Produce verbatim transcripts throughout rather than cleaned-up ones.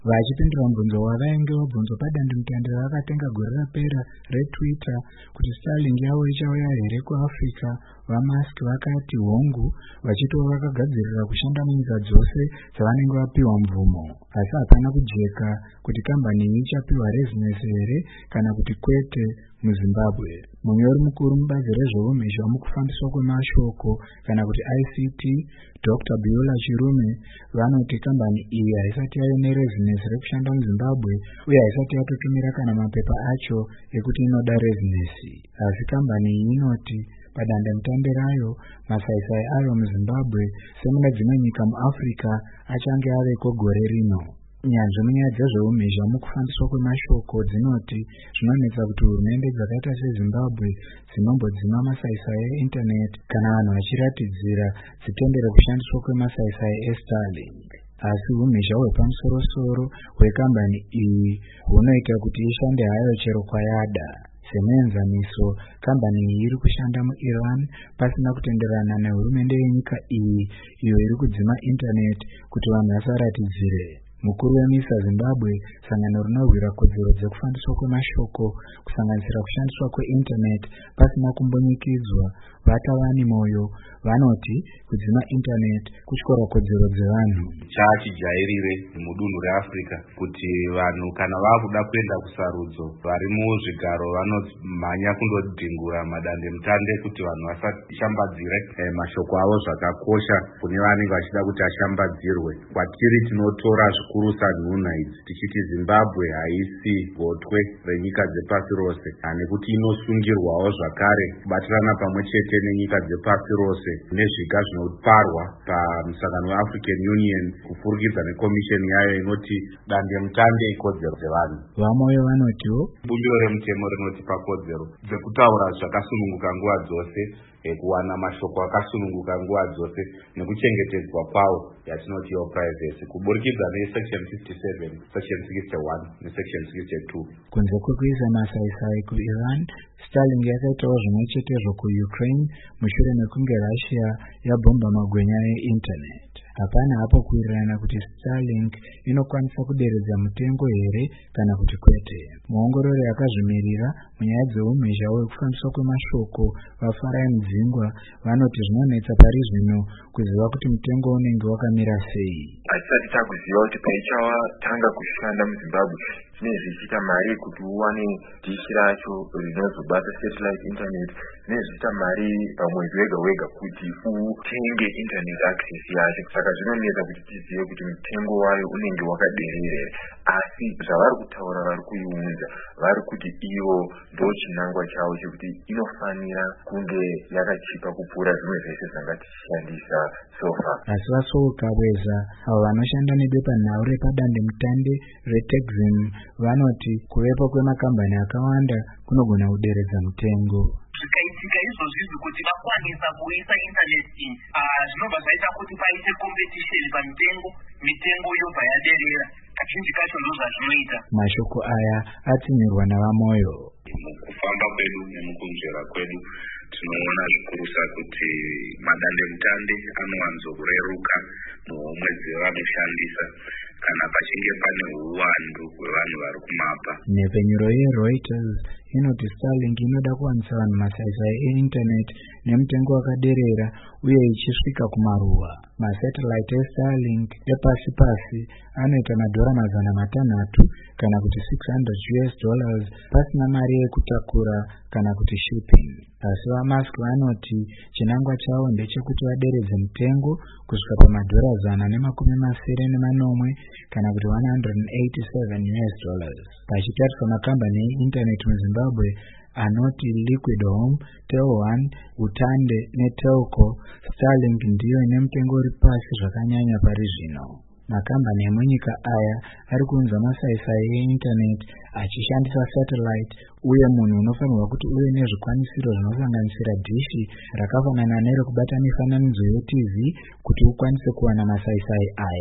Vachipindura mubvunzo wavainge vabvunzwa padandemutande ravakatenga gore rapera reTwitter kuti Starlink yavo ichauya here kuAfrica, vaMusk vakati hongu, vachitova vakagadzirira kushanda munyika dzose dzavanenge vapiwa mvumo. Asi hapana kujeka kuti kambani iyi ichapiwa rezinesi here kana kuti kwete muZimbabwe. Munyori mukuru mubazi rezveumhizha mukufambiswa kwemashoko kana kuti I C T, Doctor Beulah Chirume, vanoti kambani iyi haisati yaine rezinesi rekushanda muZimbabwe uye haisati yatotumira kana mapepa acho ekuti inoda rezinesi. Asi kambani iyi inoti padandemutande rayo masaisai ayo muZimbabwe semune dzimwe nyika muAfrica achange aveko gore rino. Nyanzvi munyaya dzezveumhizha mukufambiswa kwemashoko dzinoti zvinonetsa kuti hurumende dzakaita seZimbabwe dzinombodzima masaisai eindaneti kana vanhu vachiratidzira dzitendere kushandiswa kwemasaisai eStarlink. Asi umhizha hwepamusoro-soro hwekambani iyi hunoita kuti ishande hayo chero kwayada. Semuenzaniso, kambani iyi iri kushanda muIran pasina kutenderana nehurumende yenyika iyi iyo iri kudzima intaneti kuti vanhu vasaratidzire. Mukuru weMISA Zimbabwe, sangano rinorwira kodzero dzekufambiswa kwemashoko kusanganisira kushandiswa kweintaneti pasina kumbonyikidzwa, Vatavani Moyo, vanoti kudzima intaneti kutyora kodzero dzevanhu. Chachijairire mudunhu reAfrica kuti vanhu kana vakuda kuenda kusarudzo vari muzvigaro vanomhanya kundodhingura madandemutande kuti vanhu vasashambadzire eh, mashoko avo zvakakosha kune vanenge vachida kuti ashambadzirwe. Kwatiri tinotora zvikuru sanhunha idzi tichiti Zimbabwe haisi gotwe renyika dzepasi rose, nekuti inosungirwawo zvakare kubatirana pamwe chete nenyika dzepasi rose nezviga zvinoparwa pamusangano weAfrican Union kupfurikidza nekomisheni yayo inoti dandemutande ikodzero dzevanhu. Vamoyo vanotiwo bumbiro remutemo rinotipa kodzero dzekutaura zvakasununguka nguva dzose, kuwana mashoko akasununguka nguva dzose nekuchengetedzwa kwawo yatinoti yo privacy kuburikidza nesection fifty-seven, section sixty-one nesection sixty-two. Kunze kwekuisa masaisai kuIran, Starlink yakaitawo zvimwe chetezvo kuUkraine mushure mekunge Russia yabhomba magwenya eindaneti. Hapana hapo kuwirirana kuti Starlink inokwanisa kuderedza mutengo here kana kuti kwete. Muongorori yakazvimirira munyaya dzeumhizha hwekufambiswa kwemashoko vaFarai Mudzingwa vanoti zvinonetsa pari zvino kuziva kuti mutengo unenge wakamira sei. Hatisati takuziva kuti paichawa tanga kushanda muZimbabwe zvinenge zvichiita mari kuti uwane dhishi racho rinozobata satellite internet, zvinenge zvichiita mari pamwedzi wega wega kuti utenge internet access yacho. Saka zvinonetsa kuti tizive kuti mutengo wayo unenge wakaderera, asi zvavari kutaura vari kuiunza vari kuti ivo ndochinangwa chavo chekuti inofanira kunge yakachipa kupfuura zvimwe zvese zvanga tichishandisa sofa. Asi vasouka bweza avo vanoshanda nebepanhau repadandemutande reTexim vanoti kuvepo kwemakambani akawanda kunogona kuderedza mutengo. Zvikaitika izvozvi kuti vakwanisa kuisa intaneti zvinobva zvaita kuti paite competition pamitengo, mitengo yobva yaderera. Kazhinji kacho ndozvazvinoita. Mashoko aya atsimirwa navamoyo. Mukufamba kwedu nemukunzvera kwedu tinoona zvikurusa kuti madandemutande anowanzokureruka muhomwedzi wavanoshandisa kana pachinge pane uwandu hwevanhu vari kumapa. Nhepfenyuro yeReuters inoti Starlink inoda kuwanisa vanhu masaisai eindaneti nemutengo wakaderera uye ichisvika kumaruwa. Masatellite eStarlink epasi-pasi anoita madhora mazana matanhatu kana kuti six hundred US dollars pasina mari yekutakura kana kuti shipping. Asi vaMusk vanoti chinangwa chavo ndechekuti vaderedze mutengo kusvika pamadhora zana nemakumi masere nemanomwe kana kuti one hundred eighty-seven US dollars. Pachitariswa makambani eindaneti muZimbabwe anoti Liquid Home, Tel One, Utande neTelco, Starlink ndiyo ine mutengo uri pasi zvakanyanya pari zvino. Makambani emunyika aya ari kuunza masaisai eindaneti achishandisa satellite, uye munhu unofanirwa kuti uve nezvikwanisiro zvinosanganisira dhishi rakafanana nerekubata mifananidzo yeTV kuti ukwanise kuwana masaisai aya.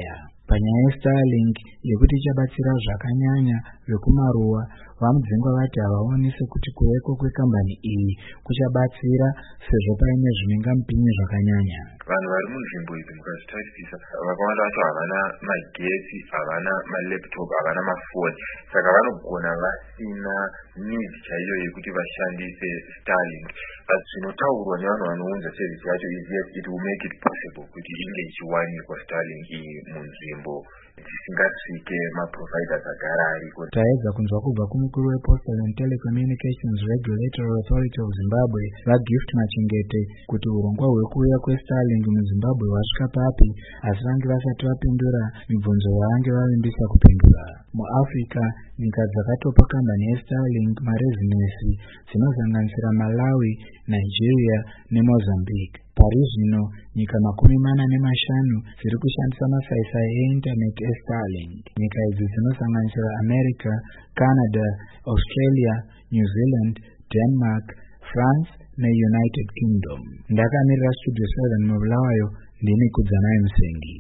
panyaya yeStarlink yekuti ichabatsira zvakanyanya vekumaruwa. Vamudzingwa vati havaoni sekuti kuveko kwekambani iyi kuchabatsira sezvo paine zvimingamupinyi zvakanyanya. Vanhu vari munzvimbo idzi mukazvitarisisa vakawanda vacho havana magetsi, havana malaptop, havana mafoni, saka vanogona vasina need chaiyo yekuti vashandise Starlink. Zvinotaurwa nevanhu vanounza service yacho is yes, it will make it possible kuti inge ichiwanikwa Starlink iyi munzvimbo dzisingasvike maproviders agara ariko. Taedza kunzwa kubva kumukuru wePostal and Telecommunications Regulatory Authority of Zimbabwe vaGift Machengete kuti urongwa hwekuuya kweStarlink muZimbabwe hwasvika papi, asi vange vasati vapindura mibvunzo yavange vavimbisa kupindura. MuAfrica, nyika dzakatopa kambani yeStarlink marezinesi dzinosanganisira Malawi, Nigeria neMozambique. Pari zvino nyika makumi mana nemashanu dziri kushandisa masaisai eindaneti eStarlink. Nyika idzi dzinosanganisira America, Canada, Australia, New Zealand, Denmark, France neUnited Kingdom. Ndakamirira Studio seven mubulawayo, ndini Kudzanayi Musengi.